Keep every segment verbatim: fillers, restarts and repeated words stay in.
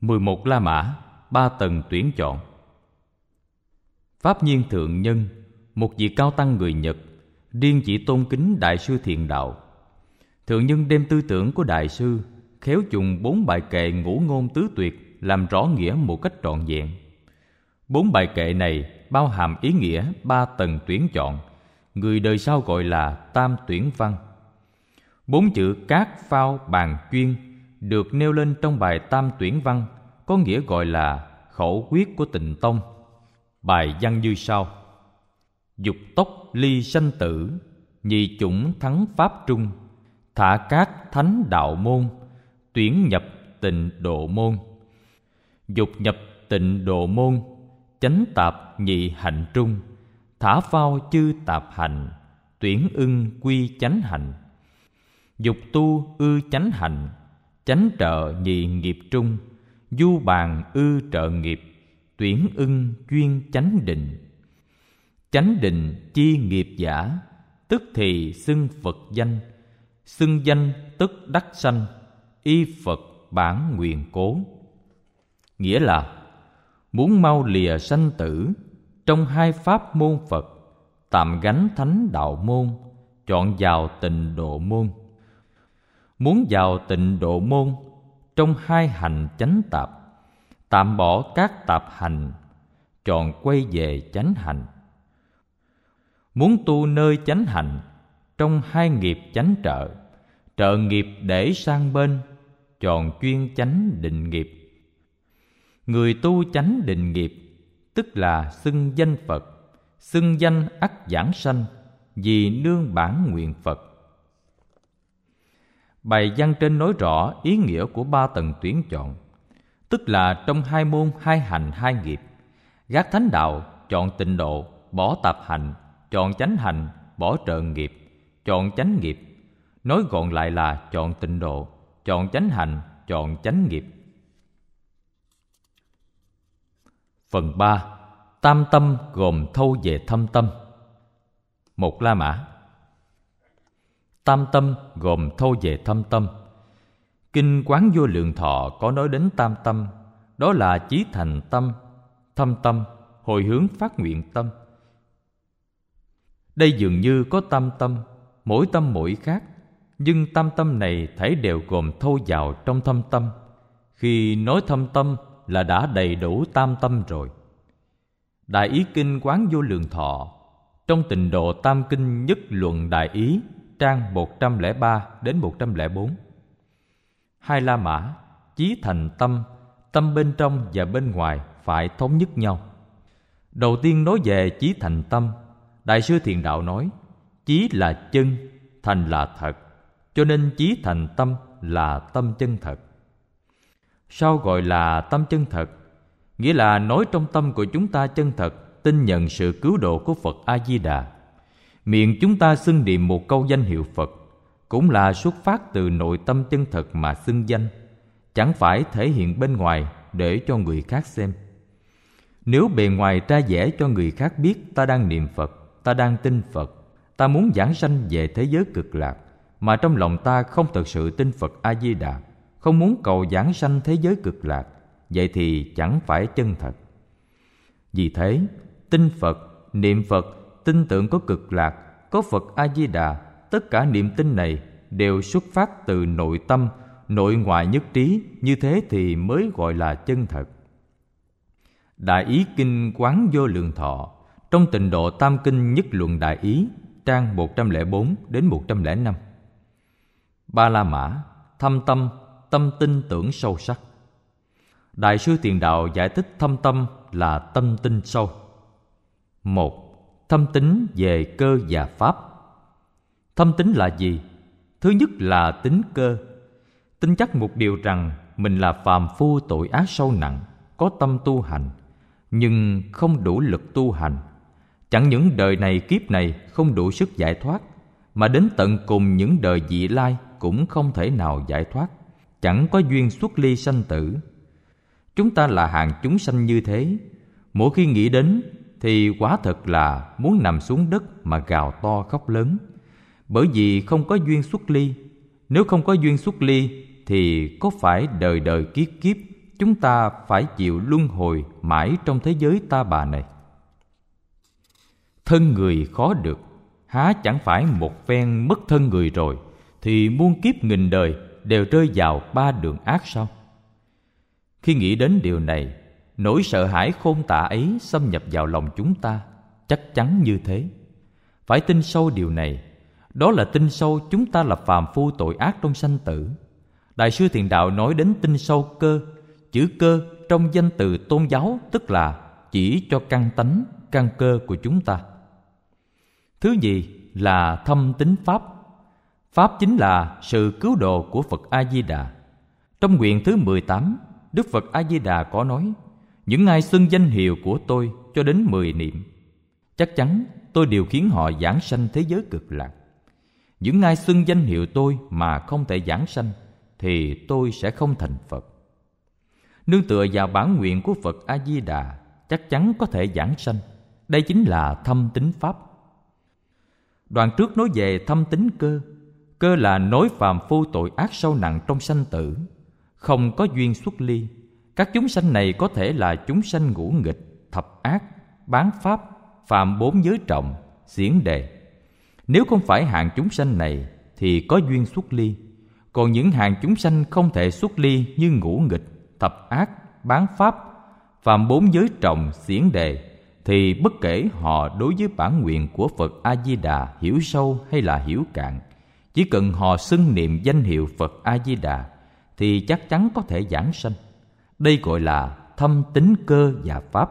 mười một La Mã, ba tầng tuyển chọn. Pháp Nhiên Thượng Nhân, một vị cao tăng người Nhật, riêng chỉ tôn kính Đại sư Thiền Đạo. Thượng Nhân đem tư tưởng của Đại sư khéo dùng bốn bài kệ ngũ ngôn tứ tuyệt làm rõ nghĩa một cách trọn vẹn. Bốn bài kệ này bao hàm ý nghĩa ba tầng tuyển chọn, người đời sau gọi là tam tuyển văn. Bốn chữ cát phao bàn chuyên được nêu lên trong bài tam tuyển văn có nghĩa gọi là khẩu quyết của Tịnh Tông. Bài văn như sau: dục tốc ly sanh tử, nhị chủng thắng pháp trung, thả cát thánh đạo môn, tuyển nhập tịnh độ môn. Dục nhập tịnh độ môn, chánh tạp nhị hạnh trung, thả phao chư tạp hành, tuyển ưng quy chánh hạnh. Dục tu ư chánh hạnh, chánh trợ nhị nghiệp trung, du bàn ư trợ nghiệp, tuyển ưng chuyên chánh định. Chánh định chi nghiệp giả, tức thì xưng Phật danh, xưng danh tức đắc sanh, y Phật bản nguyện cố. Nghĩa là muốn mau lìa sanh tử, trong hai pháp môn Phật, tạm gánh thánh đạo môn, chọn vào tịnh độ môn. Muốn vào tịnh độ môn, trong hai hành chánh tạp, tạm bỏ các tạp hành, chọn quay về chánh hành. Muốn tu nơi chánh hạnh, trong hai nghiệp chánh trợ, trợ nghiệp để sang bên, chọn chuyên chánh định nghiệp. Người tu chánh định nghiệp, tức là xưng danh Phật, xưng danh ắt giảng sanh, vì nương bản nguyện Phật. Bài văn trên nói rõ ý nghĩa của ba tầng tuyển chọn, tức là trong hai môn hai hành hai nghiệp, gác thánh đạo, chọn tịnh độ, bỏ tạp hành, chọn chánh hành, bỏ trợ nghiệp, chọn chánh nghiệp. Nói gọn lại là chọn tịnh độ, chọn chánh hành, chọn chánh nghiệp. Phần ba. Tam tâm gồm thâu về thâm tâm. Một La Mã. Tam tâm gồm thâu về thâm tâm. Kinh Quán Vô Lượng Thọ có nói đến tam tâm, đó là chí thành tâm, thâm tâm, hồi hướng phát nguyện tâm. Đây dường như có tam tâm, mỗi tâm mỗi khác, nhưng tam tâm này thảy đều gồm thâu vào trong thâm tâm. Khi nói thâm tâm là đã đầy đủ tam tâm rồi. Đại Ý Kinh Quán Vô Lượng Thọ trong Tịnh Độ Tam Kinh Nhất Luận Đại Ý trang một trăm lẻ ba đến một trăm lẻ bốn. Hai La Mã, chí thành tâm, tâm bên trong và bên ngoài phải thống nhất nhau. Đầu tiên nói về chí thành tâm, Đại sư Thiền Đạo nói chí là chân, thành là thật, cho nên chí thành tâm là tâm chân thật. Sao gọi là tâm chân thật? Nghĩa là nói trong tâm của chúng ta chân thật, tin nhận sự cứu độ của Phật A-di-đà. Miệng chúng ta xưng niệm một câu danh hiệu Phật, cũng là xuất phát từ nội tâm chân thật mà xưng danh, chẳng phải thể hiện bên ngoài để cho người khác xem. Nếu bề ngoài ra vẻ cho người khác biết ta đang niệm Phật, ta đang tin Phật, ta muốn giảng sanh về thế giới cực lạc, mà trong lòng ta không thực sự tin Phật A-di-đà, không muốn cầu giảng sanh thế giới cực lạc, vậy thì chẳng phải chân thật. Vì thế, tin Phật, niệm Phật, tin tưởng có cực lạc, có Phật A-di-đà, tất cả niềm tin này đều xuất phát từ nội tâm, nội ngoại nhất trí, như thế thì mới gọi là chân thật. Đại Ý Kinh Quán Vô Lượng Thọ trong Tịnh Độ Tam Kinh Nhất Luận Đại Ý trang một trăm lẻ bốn đến một trăm lẻ năm. Ba La Mã, thâm tâm, tâm tin tưởng sâu sắc. Đại sư Thiền Đạo giải thích thâm tâm là tâm tin sâu. Một. Thâm tín về cơ và pháp. Thâm tín là gì? Thứ nhất là tín cơ, tin chắc một điều rằng mình là phàm phu tội ác sâu nặng, có tâm tu hành, nhưng không đủ lực tu hành. Chẳng những đời này kiếp này không đủ sức giải thoát, mà đến tận cùng những đời vị lai cũng không thể nào giải thoát, chẳng có duyên xuất ly sanh tử. Chúng ta là hạng chúng sanh như thế, mỗi khi nghĩ đến thì quả thật là muốn nằm xuống đất mà gào to khóc lớn, bởi vì không có duyên xuất ly. Nếu không có duyên xuất ly thì có phải đời đời kiếp kiếp chúng ta phải chịu luân hồi mãi trong thế giới ta bà này. Thân người khó được, há chẳng phải một phen mất thân người rồi thì muôn kiếp nghìn đời đều rơi vào ba đường ác sao? Khi nghĩ đến điều này, nỗi sợ hãi khôn tả ấy xâm nhập vào lòng chúng ta. Chắc chắn như thế. Phải tin sâu điều này. Đó là tin sâu chúng ta là phàm phu tội ác trong sanh tử. Đại sư Thiền Đạo nói đến tin sâu cơ. Chữ cơ trong danh từ tôn giáo tức là chỉ cho căn tánh, căn cơ của chúng ta. Thứ gì là thâm tín Pháp? Pháp chính là sự cứu độ của Phật A-di-đà. Trong nguyện thứ mười tám, Đức Phật A-di-đà có nói: những ai xưng danh hiệu của tôi cho đến mười niệm, chắc chắn tôi điều khiến họ giảng sanh thế giới cực lạc. Những ai xưng danh hiệu tôi mà không thể giảng sanh thì tôi sẽ không thành Phật. Nương tựa vào bản nguyện của Phật A-di-đà, chắc chắn có thể giảng sanh. Đây chính là thâm tín Pháp. Đoạn trước nói về thâm tín cơ. Cơ là nối phàm phu tội ác sâu nặng trong sanh tử, không có duyên xuất ly. Các chúng sanh này có thể là chúng sanh ngũ nghịch, thập ác, bán pháp, phạm bốn giới trọng, xiển đề. Nếu không phải hạng chúng sanh này thì có duyên xuất ly. Còn những hạng chúng sanh không thể xuất ly như ngũ nghịch, thập ác, bán pháp, phạm bốn giới trọng, xiển đề thì bất kể họ đối với bản nguyện của Phật A-di-đà hiểu sâu hay là hiểu cạn, chỉ cần họ xưng niệm danh hiệu Phật A-di-đà thì chắc chắn có thể giảng sanh. Đây gọi là thâm tín cơ và Pháp.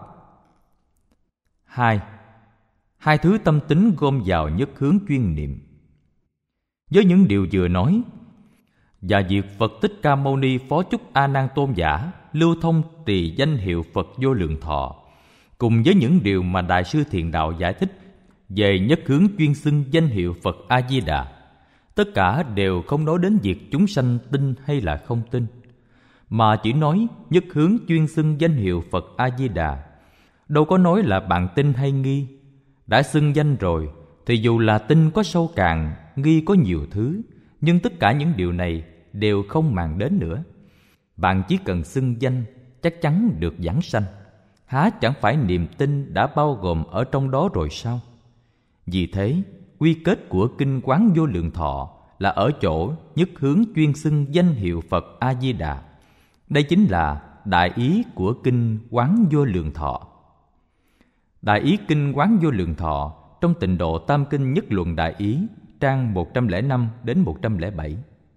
Hai, hai thứ tâm tính gom vào nhất hướng chuyên niệm. Với những điều vừa nói và việc Phật Thích Ca Mâu Ni phó chúc A Nan Tôn giả lưu thông trì danh hiệu Phật Vô Lượng Thọ, cùng với những điều mà Đại sư Thiền Đạo giải thích về nhất hướng chuyên xưng danh hiệu Phật A Di Đà, tất cả đều không nói đến việc chúng sanh tin hay là không tin, mà chỉ nói nhất hướng chuyên xưng danh hiệu Phật A Di Đà. Đâu có nói là bạn tin hay nghi. Đã xưng danh rồi thì dù là tin có sâu cạn, nghi có nhiều thứ, nhưng tất cả những điều này đều không màng đến nữa. Bạn chỉ cần xưng danh chắc chắn được giảng sanh. Há chẳng phải niềm tin đã bao gồm ở trong đó rồi sao? Vì thế, quy kết của Kinh Quán Vô Lượng Thọ là ở chỗ nhất hướng chuyên xưng danh hiệu Phật A Di Đà. Đây chính là đại ý của Kinh Quán Vô Lượng Thọ. Đại ý Kinh Quán Vô Lượng Thọ trong Tịnh Độ Tam Kinh Nhất Luận Đại Ý, trang một trăm lẻ năm đến một trăm lẻ bảy.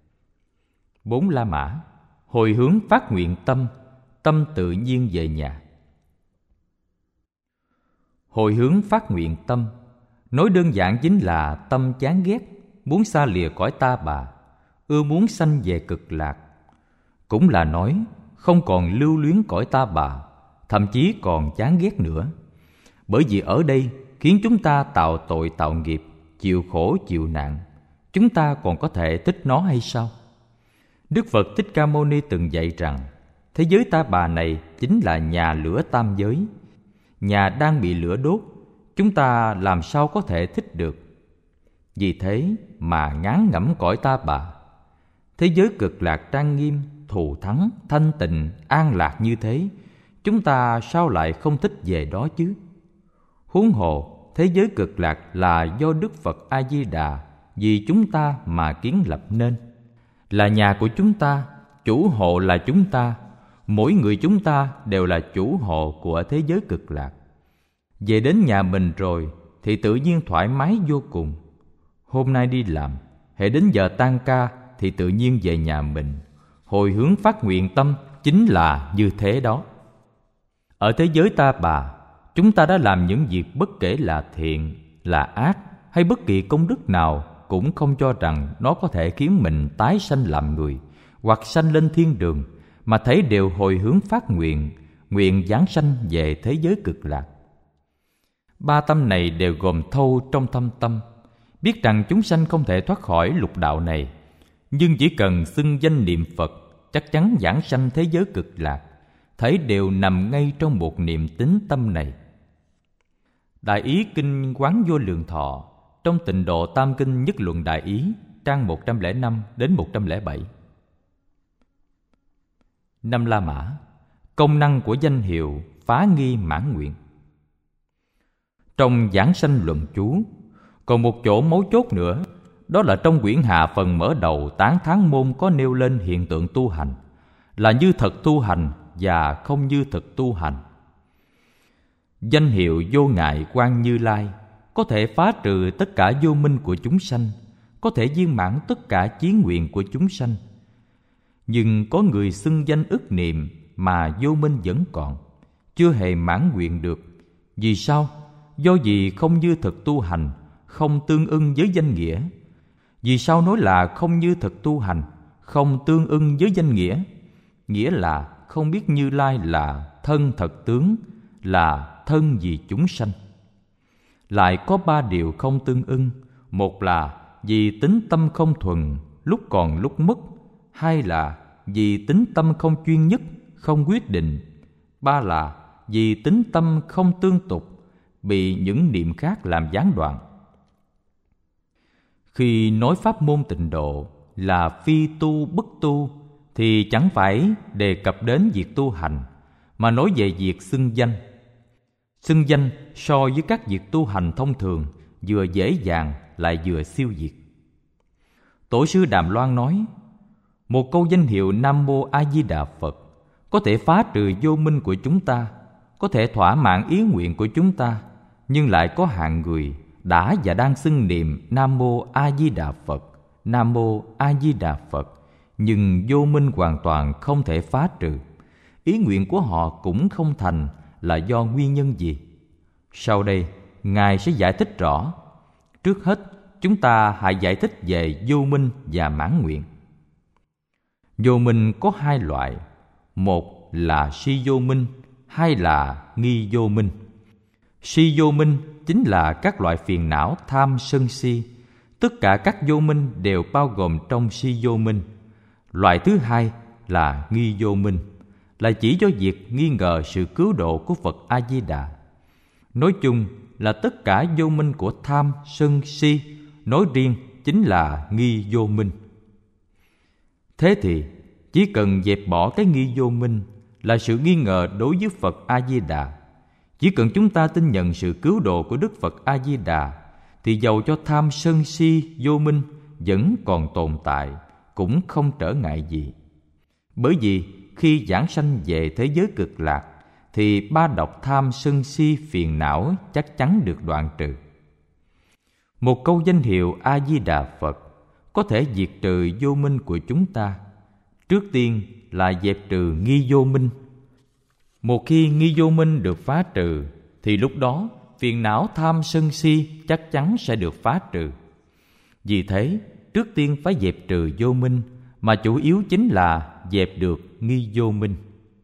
Bốn La Mã: hồi hướng phát nguyện tâm, tâm tự nhiên về nhà. Hồi hướng phát nguyện tâm, nói đơn giản chính là tâm chán ghét, muốn xa lìa cõi ta bà, ưa muốn sanh về cực lạc. Cũng là nói không còn lưu luyến cõi ta bà, thậm chí còn chán ghét nữa. Bởi vì ở đây khiến chúng ta tạo tội tạo nghiệp, chịu khổ chịu nạn, chúng ta còn có thể thích nó hay sao? Đức Phật Thích Ca Mâu Ni từng dạy rằng thế giới ta bà này chính là nhà lửa tam giới, nhà đang bị lửa đốt, chúng ta làm sao có thể thích được. Vì thế mà ngán ngẩm cõi ta bà. Thế giới cực lạc trang nghiêm, thù thắng, thanh tịnh, an lạc như thế, chúng ta sao lại không thích về đó chứ? Huống hồ thế giới cực lạc là do Đức Phật A Di Đà vì chúng ta mà kiến lập nên, là nhà của chúng ta, chủ hộ là chúng ta. Mỗi người chúng ta đều là chủ hộ của thế giới cực lạc. Về đến nhà mình rồi thì tự nhiên thoải mái vô cùng. Hôm nay đi làm, hễ đến giờ tan ca thì tự nhiên về nhà mình. Hồi hướng phát nguyện tâm chính là như thế đó. Ở thế giới ta bà, chúng ta đã làm những việc bất kể là thiện, là ác hay bất kỳ công đức nào cũng không cho rằng nó có thể khiến mình tái sanh làm người hoặc sanh lên thiên đường, mà thấy đều hồi hướng phát nguyện, nguyện giáng sanh về thế giới cực lạc. Ba tâm này đều gồm thâu trong thâm tâm, biết rằng chúng sanh không thể thoát khỏi lục đạo này, nhưng chỉ cần xưng danh niệm Phật chắc chắn giảng sanh thế giới cực lạc, thấy đều nằm ngay trong một niệm tín tâm này. Đại ý Kinh Quán Vô Lượng Thọ trong Tịnh Độ Tam Kinh Nhất Luận Đại Ý, trang một trăm lẻ năm đến một trăm lẻ bảy. Năm La Mã: Công năng của danh hiệu phá nghi mãn nguyện. Trong Giảng Sanh Luận Chú còn một chỗ mấu chốt nữa, đó là trong quyển hạ phần mở đầu Tán Thán Môn có nêu lên hiện tượng tu hành là như thật tu hành và không như thật tu hành. Danh hiệu Vô Ngại Quan Như Lai có thể phá trừ tất cả vô minh của chúng sanh, có thể viên mãn tất cả chí nguyện của chúng sanh. Nhưng có người xưng danh ức niệm mà vô minh vẫn còn, chưa hề mãn nguyện được. Vì sao? Do vì không như thực tu hành, không tương ưng với danh nghĩa. Vì sao nói là không như thực tu hành, không tương ưng với danh nghĩa? Nghĩa là không biết Như Lai là thân thật tướng, là thân vì chúng sanh. Lại có ba điều không tương ưng. Một là vì tính tâm không thuần, lúc còn lúc mất. Hai là vì tính tâm không chuyên nhất, không quyết định. Ba là vì tính tâm không tương tục, bị những niệm khác làm gián đoạn. Khi nói pháp môn tịnh độ là phi tu bất tu thì chẳng phải đề cập đến việc tu hành, mà nói về việc xưng danh. Xưng danh so với các việc tu hành thông thường vừa dễ dàng lại vừa siêu việt. Tổ sư Đàm Loan nói, một câu danh hiệu Nam Mô A Di Đà Phật có thể phá trừ vô minh của chúng ta, có thể thỏa mãn ý nguyện của chúng ta. Nhưng lại có hạng người đã và đang xưng niệm Nam Mô A Di Đà Phật, Nam Mô A Di Đà Phật, nhưng vô minh hoàn toàn không thể phá trừ. Ý nguyện của họ cũng không thành là do nguyên nhân gì? Sau đây, Ngài sẽ giải thích rõ. Trước hết, chúng ta hãy giải thích về vô minh và mãn nguyện. Vô minh có hai loại. Một là si vô minh, hai là nghi vô minh. Si vô minh chính là các loại phiền não tham sân si. Tất cả các vô minh đều bao gồm trong si vô minh. Loại thứ hai là nghi vô minh, là chỉ do việc nghi ngờ sự cứu độ của Phật A-di-đà. Nói chung là tất cả vô minh của tham, sân, si, nói riêng chính là nghi vô minh. Thế thì chỉ cần dẹp bỏ cái nghi vô minh là sự nghi ngờ đối với Phật A-di-đà. Chỉ cần chúng ta tin nhận sự cứu độ của Đức Phật A-di-đà thì dầu cho tham sân si vô minh vẫn còn tồn tại, cũng không trở ngại gì. Bởi vì khi giảng sanh về thế giới cực lạc thì ba độc tham sân si phiền não chắc chắn được đoạn trừ. Một câu danh hiệu A-di-đà Phật có thể diệt trừ vô minh của chúng ta. Trước tiên là dẹp trừ nghi vô minh. Một khi nghi vô minh được phá trừ thì lúc đó phiền não tham sân si chắc chắn sẽ được phá trừ. Vì thế, trước tiên phải dẹp trừ vô minh, mà chủ yếu chính là dẹp được nghi vô minh.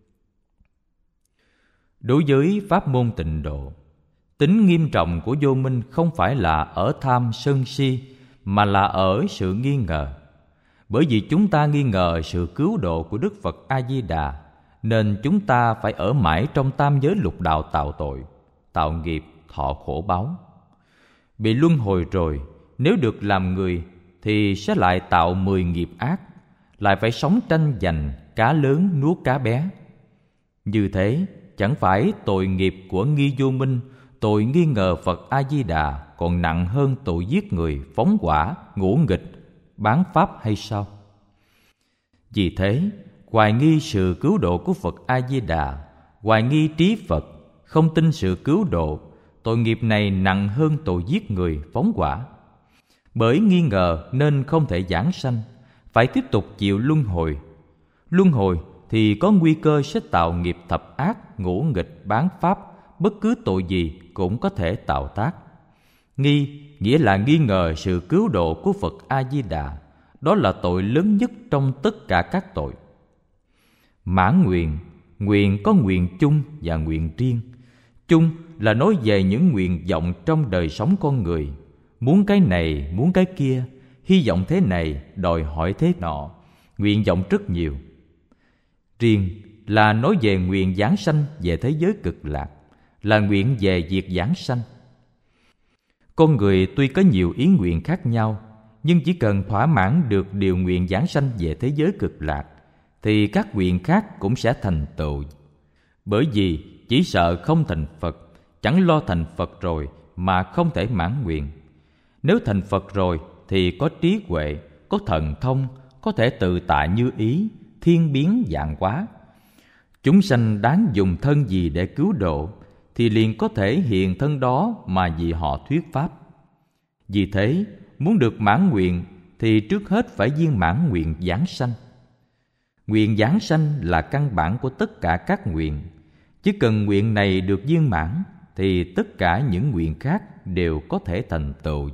Đối với pháp môn tịnh độ, tính nghiêm trọng của vô minh không phải là ở tham sân si, mà là ở sự nghi ngờ. Bởi vì chúng ta nghi ngờ sự cứu độ của Đức Phật A-di-đà, nên chúng ta phải ở mãi trong tam giới lục đạo tạo tội, tạo nghiệp, thọ khổ báo. Bị luân hồi rồi, nếu được làm người thì sẽ lại tạo mười nghiệp ác, lại phải sống tranh giành cá lớn nuốt cá bé. Như thế chẳng phải tội nghiệp của nghi vô minh, tội nghi ngờ Phật A-di-đà còn nặng hơn tội giết người, phóng hỏa, ngũ nghịch, bán pháp hay sao? Vì thế, hoài nghi sự cứu độ của Phật A-di-đà, hoài nghi trí Phật, không tin sự cứu độ, tội nghiệp này nặng hơn tội giết người, phóng hỏa. Bởi nghi ngờ nên không thể giảng sanh, phải tiếp tục chịu luân hồi. Luân hồi thì có nguy cơ sẽ tạo nghiệp thập ác, ngũ nghịch, bán pháp, bất cứ tội gì cũng có thể tạo tác. Nghi nghĩa là nghi ngờ sự cứu độ của Phật A-di-đà, đó là tội lớn nhất trong tất cả các tội. Mãn nguyện, nguyện có nguyện chung và nguyện riêng. Chung là nói về những nguyện vọng trong đời sống con người, muốn cái này, muốn cái kia, hy vọng thế này, đòi hỏi thế nọ, nguyện vọng rất nhiều. Riêng là nói về nguyện giảng sanh về thế giới cực lạc, là nguyện về việc giảng sanh. Con người tuy có nhiều ý nguyện khác nhau, nhưng chỉ cần thỏa mãn được điều nguyện giảng sanh về thế giới cực lạc thì các nguyện khác cũng sẽ thành tựu. Bởi vì chỉ sợ không thành Phật, chẳng lo thành Phật rồi mà không thể mãn nguyện. Nếu thành Phật rồi thì có trí huệ, có thần thông, có thể tự tại như ý, thiên biến vạn hóa. Chúng sanh đáng dùng thân gì để cứu độ thì liền có thể hiện thân đó mà vì họ thuyết pháp. Vì thế, muốn được mãn nguyện thì trước hết phải viên mãn nguyện giảng sanh. Nguyện giảng sanh là căn bản của tất cả các nguyện. Chỉ cần nguyện này được viên mãn thì tất cả những nguyện khác đều có thể thành tựu.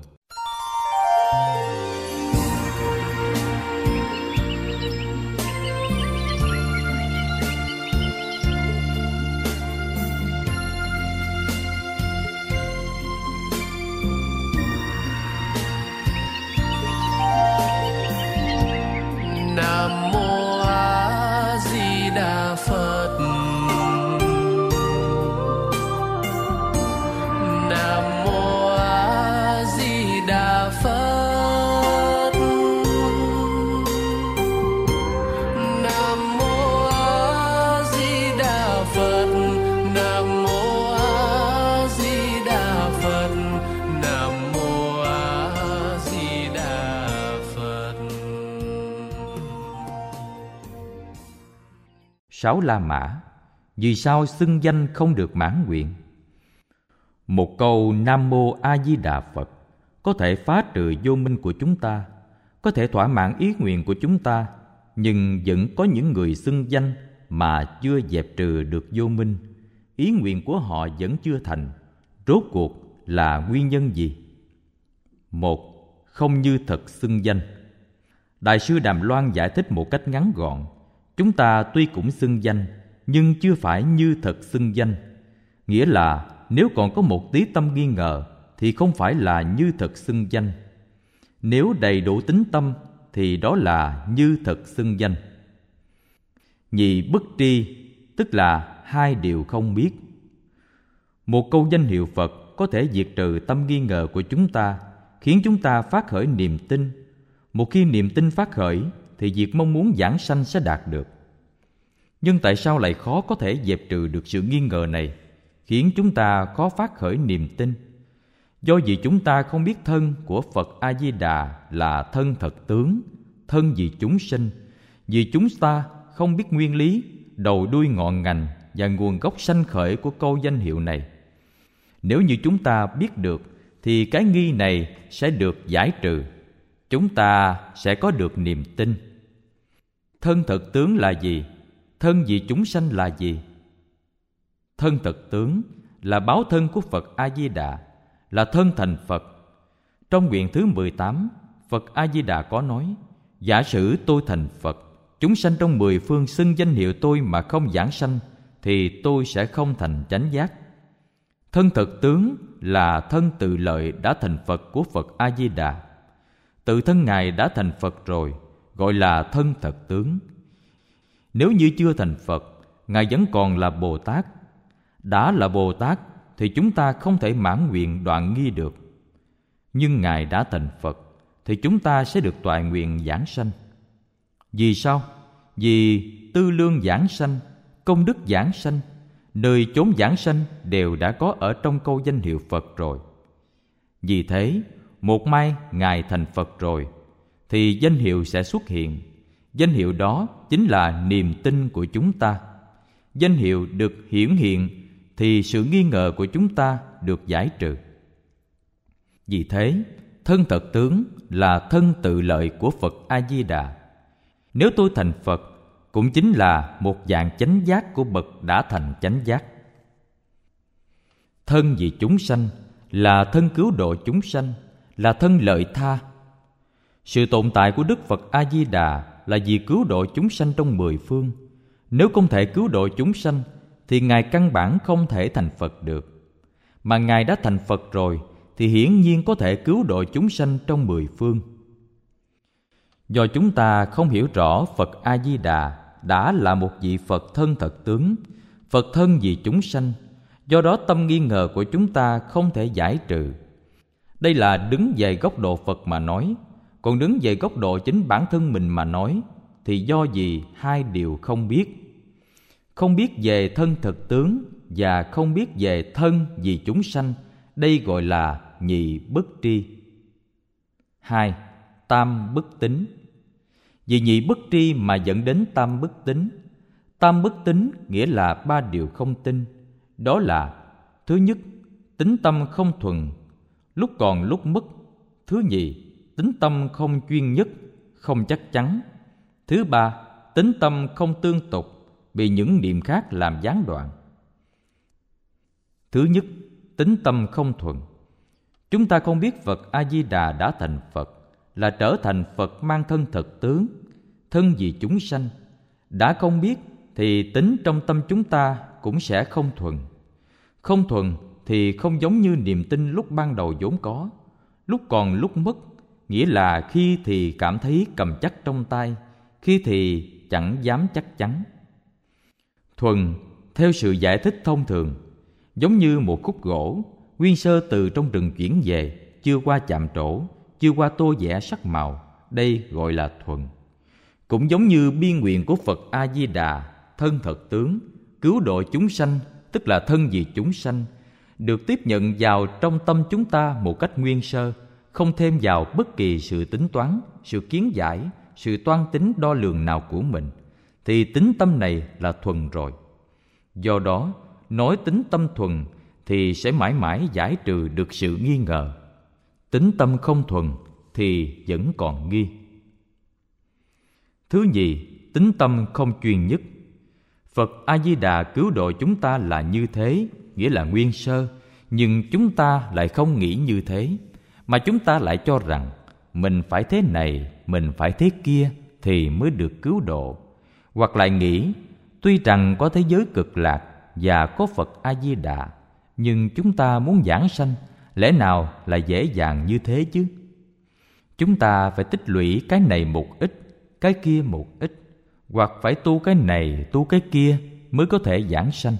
Nam mô A Di Đà Phật. Nam mô A Di Đà Phật. Nam mô A Di Đà Phật. Nam mô A Di Đà Phật. Nam mô A Di Đà Phật. Sáu La Mã. Vì sao xưng danh không được mãn nguyện? Một câu Nam Mô A Di Đà Phật có thể phá trừ vô minh của chúng ta, có thể thỏa mãn ý nguyện của chúng ta, nhưng vẫn có những người xưng danh mà chưa dẹp trừ được vô minh. Ý nguyện của họ vẫn chưa thành. Rốt cuộc là nguyên nhân gì? Một, không như thật xưng danh. Đại sư Đàm Loan giải thích một cách ngắn gọn. Chúng ta tuy cũng xưng danh, nhưng chưa phải như thật xưng danh. Nghĩa là nếu còn có một tí tâm nghi ngờ thì không phải là như thật xưng danh. Nếu đầy đủ tín tâm thì đó là như thật xưng danh. Nhị, bất tri, tức là hai điều không biết. Một câu danh hiệu Phật có thể diệt trừ tâm nghi ngờ của chúng ta, khiến chúng ta phát khởi niềm tin. Một khi niềm tin phát khởi thì việc mong muốn giảng sanh sẽ đạt được. Nhưng tại sao lại khó có thể dẹp trừ được sự nghi ngờ này, khiến chúng ta khó phát khởi niềm tin? Do vì chúng ta không biết thân của Phật A-di-đà là thân thật tướng, thân vì chúng sinh. Vì chúng ta không biết nguyên lý, đầu đuôi ngọn ngành và nguồn gốc sanh khởi của câu danh hiệu này. Nếu như chúng ta biết được thì cái nghi này sẽ được giải trừ. Chúng ta sẽ có được niềm tin. Thân thật tướng là gì? Thân vì chúng sanh là gì? Thân thật tướng là báo thân của Phật A-di-đà, là thân thành Phật. Trong nguyện thứ mười tám, Phật A-di-đà có nói: giả sử tôi thành Phật, chúng sanh trong mười phương xưng danh hiệu tôi mà không giảng sanh, thì tôi sẽ không thành chánh giác. Thân thật tướng là thân tự lợi đã thành Phật của Phật A-di-đà. Tự thân Ngài đã thành Phật rồi, gọi là thân thật tướng. Nếu như chưa thành Phật, Ngài vẫn còn là Bồ Tát. Đã là Bồ Tát thì chúng ta không thể mãn nguyện đoạn nghi được. Nhưng Ngài đã thành Phật thì chúng ta sẽ được toại nguyện giảng sanh. Vì sao? Vì tư lương giảng sanh, công đức giảng sanh, nơi chốn giảng sanh đều đã có ở trong câu danh hiệu Phật rồi. Vì thế, một mai Ngài thành Phật rồi thì danh hiệu sẽ xuất hiện. Danh hiệu đó chính là niềm tin của chúng ta. Danh hiệu được hiển hiện thì sự nghi ngờ của chúng ta được giải trừ. Vì thế, thân thật tướng là thân tự lợi của Phật A-di-đà. Nếu tôi thành Phật, cũng chính là một dạng chánh giác của bậc đã thành chánh giác. Thân vì chúng sanh là thân cứu độ chúng sanh, là thân lợi tha. Sự tồn tại của Đức Phật A-di-đà là vì cứu độ chúng sanh trong mười phương. Nếu không thể cứu độ chúng sanh thì Ngài căn bản không thể thành Phật được. Mà Ngài đã thành Phật rồi thì hiển nhiên có thể cứu độ chúng sanh trong mười phương. Do chúng ta không hiểu rõ Phật A-di-đà đã là một vị Phật thân thật tướng, Phật thân vì chúng sanh, do đó tâm nghi ngờ của chúng ta không thể giải trừ. Đây là đứng về góc độ Phật mà nói. Còn đứng về góc độ chính bản thân mình mà nói thì do gì hai điều không biết. không biết về thân thực tướng và không biết về thân vì chúng sanh, đây gọi là nhị bất tri. Hai, tam bất tín. Vì nhị bất tri mà dẫn đến tam bất tín. Tam bất tín nghĩa là ba điều không tin. Đó là: thứ nhất, tín tâm không thuần, lúc còn lúc mất. Thứ nhì, tín tâm không chuyên nhất, không chắc chắn. Thứ ba, tín tâm không tương tục, bị những niệm khác làm gián đoạn. Thứ nhất, tín tâm không thuần. Chúng ta không biết Phật A-di-đà đã thành Phật, là trở thành Phật mang thân thực tướng, thân vì chúng sanh. Đã không biết thì tính trong tâm chúng ta cũng sẽ không thuần. Không thuần thì không giống như niềm tin lúc ban đầu vốn có. Lúc còn lúc mất, nghĩa là khi thì cảm thấy cầm chắc trong tay, khi thì chẳng dám chắc chắn. Thuần theo sự giải thích thông thường, giống như một khúc gỗ nguyên sơ từ trong rừng chuyển về, chưa qua chạm trổ, chưa qua tô vẽ sắc màu, đây gọi là thuần. Cũng giống như biên nguyện của Phật A-di-đà, thân thật tướng, cứu độ chúng sanh, tức là thân vì chúng sanh, được tiếp nhận vào trong tâm chúng ta một cách nguyên sơ, không thêm vào bất kỳ sự tính toán, sự kiến giải, sự toan tính đo lường nào của mình, thì tính tâm này là thuần rồi. Do đó, nói tính tâm thuần thì sẽ mãi mãi giải trừ được sự nghi ngờ. Tính tâm không thuần thì vẫn còn nghi. Thứ nhì, tính tâm không chuyên nhất. Phật A-di-đà cứu độ chúng ta là như thế, nghĩa là nguyên sơ, nhưng chúng ta lại không nghĩ như thế, mà chúng ta lại cho rằng mình phải thế này, mình phải thế kia thì mới được cứu độ. Hoặc lại nghĩ, tuy rằng có thế giới cực lạc và có Phật A-di-đà, nhưng chúng ta muốn giảng sanh, lẽ nào là dễ dàng như thế chứ? Chúng ta phải tích lũy cái này một ít, cái kia một ít, hoặc phải tu cái này, tu cái kia mới có thể giảng sanh.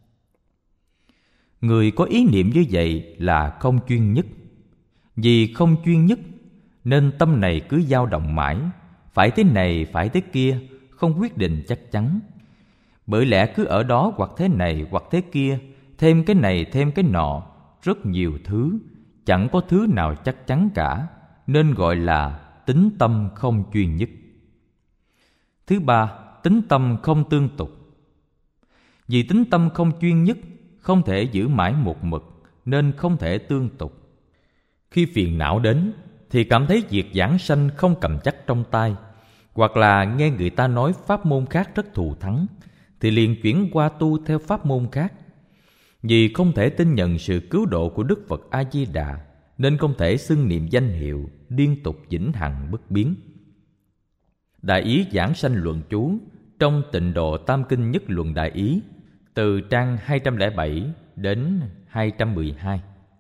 Người có ý niệm như vậy là không chuyên nhất. Vì không chuyên nhất nên tâm này cứ dao động mãi, phải thế này, phải thế kia, không quyết định chắc chắn. Bởi lẽ cứ ở đó hoặc thế này hoặc thế kia, thêm cái này thêm cái nọ, rất nhiều thứ, chẳng có thứ nào chắc chắn cả, nên gọi là tính tâm không chuyên nhất. Thứ ba, tính tâm không tương tục. Vì tính tâm không chuyên nhất, không thể giữ mãi một mực, nên không thể tương tục. Khi phiền não đến thì cảm thấy việc giảng sanh không cầm chắc trong tay, hoặc là nghe người ta nói pháp môn khác rất thù thắng, thì liền chuyển qua tu theo pháp môn khác. Vì không thể tin nhận sự cứu độ của Đức Phật A-di-đà, nên không thể xưng niệm danh hiệu liên tục vĩnh hằng bất biến. Đại ý giảng sanh luận chú trong Tịnh Độ Tam Kinh Nhất Luận Đại Ý, từ trang hai trăm lẻ bảy đến hai trăm mười hai.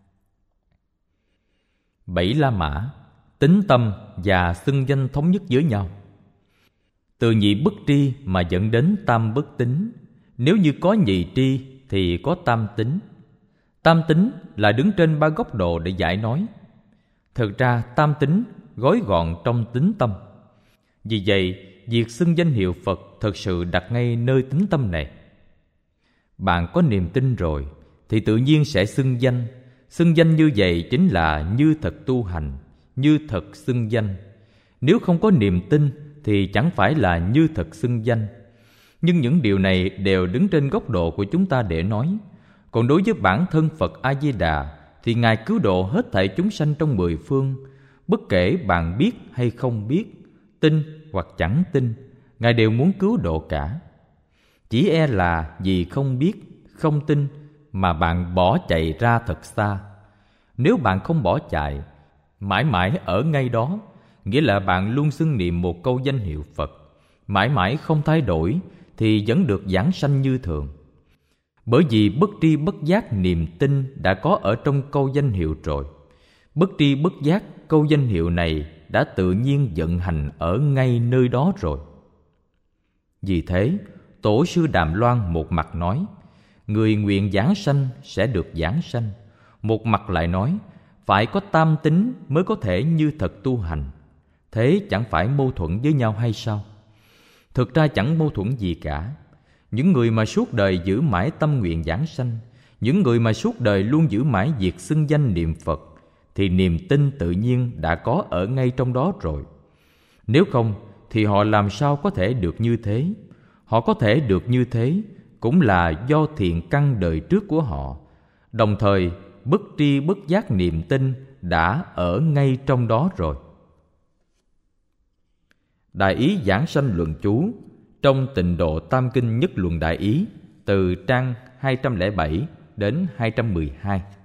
Bảy La Mã, tính tâm và xưng danh thống nhất với nhau. Từ nhị bất tri mà dẫn đến tam bất tín. Nếu như có nhị tri thì có tam tính. Tam tính là đứng trên ba góc độ để giải nói. Thực ra tam tính gói gọn trong tính tâm. Vì vậy, việc xưng danh hiệu Phật thật sự đặt ngay nơi tính tâm này. Bạn có niềm tin rồi thì tự nhiên sẽ xưng danh. Xưng danh như vậy chính là như thật tu hành, như thật xưng danh. Nếu không có niềm tin thì chẳng phải là như thật xưng danh. Nhưng những điều này đều đứng trên góc độ của chúng ta để nói. Còn đối với bản thân Phật A-di-đà thì Ngài cứu độ hết thảy chúng sanh trong mười phương. Bất kể bạn biết hay không biết, tin hoặc chẳng tin, Ngài đều muốn cứu độ cả. Chỉ e là vì không biết, không tin mà bạn bỏ chạy ra thật xa. Nếu bạn không bỏ chạy, mãi mãi ở ngay đó, nghĩa là bạn luôn xưng niệm một câu danh hiệu Phật, mãi mãi không thay đổi, thì vẫn được giảng sanh như thường. Bởi vì bất tri bất giác niềm tin đã có ở trong câu danh hiệu rồi. Bất tri bất giác câu danh hiệu này đã tự nhiên vận hành ở ngay nơi đó rồi. Vì thế, Tổ sư Đàm Loan một mặt nói, người nguyện giảng sanh sẽ được giảng sanh. Một mặt lại nói, phải có tam tính mới có thể như thật tu hành. Thế chẳng phải mâu thuẫn với nhau hay sao? Thực ra chẳng mâu thuẫn gì cả. những người mà suốt đời giữ mãi tâm nguyện giảng sanh, những người mà suốt đời luôn giữ mãi việc xưng danh niệm Phật, thì niềm tin tự nhiên đã có ở ngay trong đó rồi. Nếu không thì họ làm sao có thể được như thế? Họ có thể được như thế cũng là do thiện căn đời trước của họ, đồng thời bất tri bất giác niềm tin đã ở ngay trong đó rồi. Đại ý giảng sanh luận chú trong Tịnh Độ Tam Kinh Nhất Luận Đại Ý, từ trang hai trăm lẻ bảy đến hai trăm mười hai.